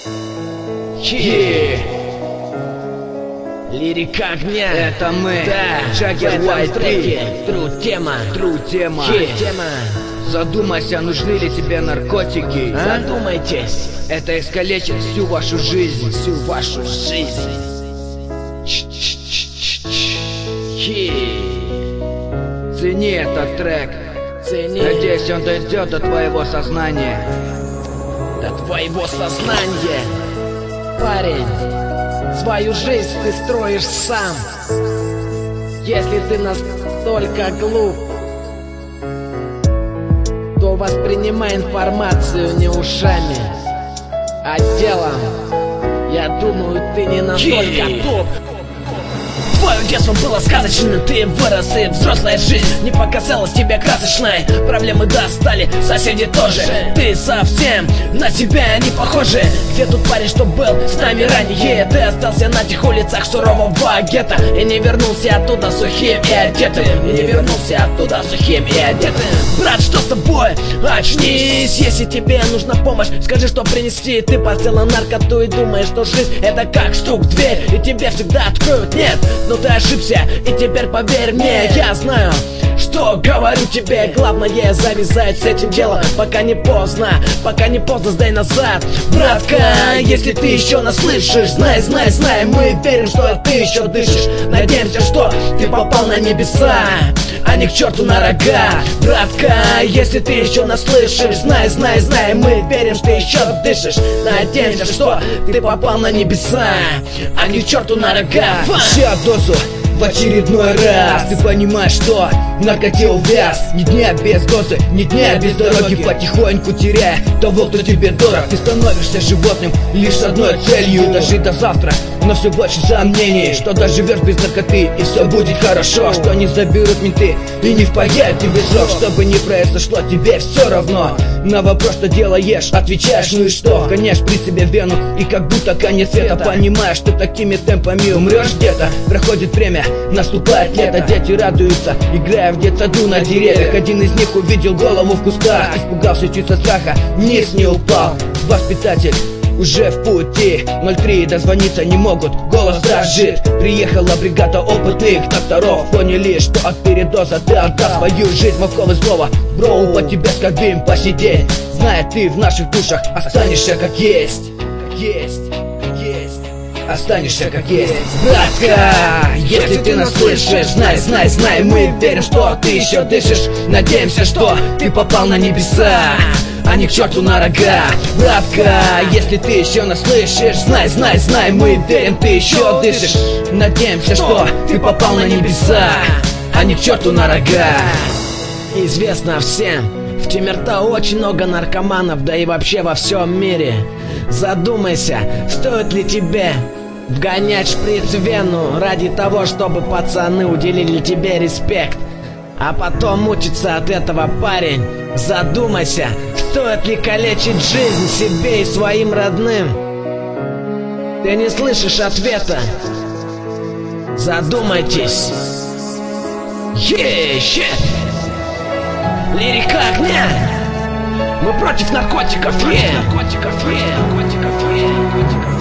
Лирика огня. Это мы. Да. Джаггер White треки. Тру тема. Тема. Тема. Задумайся, нужны ли тебе наркотики. Задумайтесь. Это искалечит всю вашу жизнь. Всю вашу жизнь. Цени этот трек. Цени. Надеюсь, он дойдет до твоего сознания. До твоего сознания. Парень, свою жизнь ты строишь сам. Если ты настолько глуп, то воспринимай информацию не ушами, а телом. Я думаю, ты не настолько туп. Твое детство было сказочным, ты вырос, и взрослая жизнь не показалась тебе красочной. Проблемы достали, соседи тоже. Ты совсем на себя не похожи. Где тут парень, что был с нами ранее? Ты остался на тех улицах сурового гетто и не вернулся оттуда сухим и одетым. Брат, что с тобой? Очнись, если тебе нужна помощь, скажи, что принести. Ты подсела наркоту и думаешь, что жизнь это как стук в дверь, и тебе всегда откроют. Нет, но ты ошибся, и теперь поверь мне, я знаю, что говорю тебе. Главное завязать с этим делом, пока не поздно, сдай назад. Братка, если ты еще нас слышишь, знай, мы верим, что ты еще дышишь. Надеемся, что ты попал на небеса, а не к черту на рога. Братка, если ты еще нас слышишь, знай, мы верим, что ты еще дышишь. Надеемся, что ты попал на небеса, а не к черту на рога. Ща дозу в очередной раз. Ты понимаешь, что в наркоте увяз. Ни дня без дозы, ни дня без дороги. Потихоньку теряя того, кто тебе дорог. Ты становишься животным лишь с одной целью: дожить до завтра, но все больше сомнений, что доживешь без наркоты и все будет хорошо, что не заберут менты и не впаяют тебе срок. Что бы ни произошло, тебе все равно. На вопрос, что делаешь, отвечаешь: ну и что? Вгоняешь при себе вену и как будто конец света. Понимаешь, что такими темпами умрешь где-то. Проходит время, наступает лето, дети радуются, играя в детсаду на деревьях. Один из них увидел голову в кустах, испугался чуть со страха, вниз не упал. Воспитатель уже в пути, 03 дозвониться не могут, голос дрожит. Приехала бригада опытных докторов, поняли, что от передоза ты отдал свою жизнь. Мовков и злого, броу, по тебе скорбим посидеть. Зная, ты в наших душах останешься как есть. Останешься как есть. Братка, если ты нас слышишь, знай, мы верим, что ты еще дышишь. Надеемся, что ты попал на небеса, а не к черту на рога. Братка, если ты еще нас слышишь, знай, мы верим, ты еще дышишь. Надеемся, что ты попал на небеса, а не к черту на рога. Известно всем, в Тимирта очень много наркоманов, да и вообще во всем мире. Задумайся, стоит ли тебе вгонять шприц в вену ради того, чтобы пацаны уделили тебе респект, а потом мучиться от этого, парень. Задумайся, стоит ли калечить жизнь себе и своим родным. Ты не слышишь ответа. Задумайтесь. Лирика огня. Мы против наркотиков.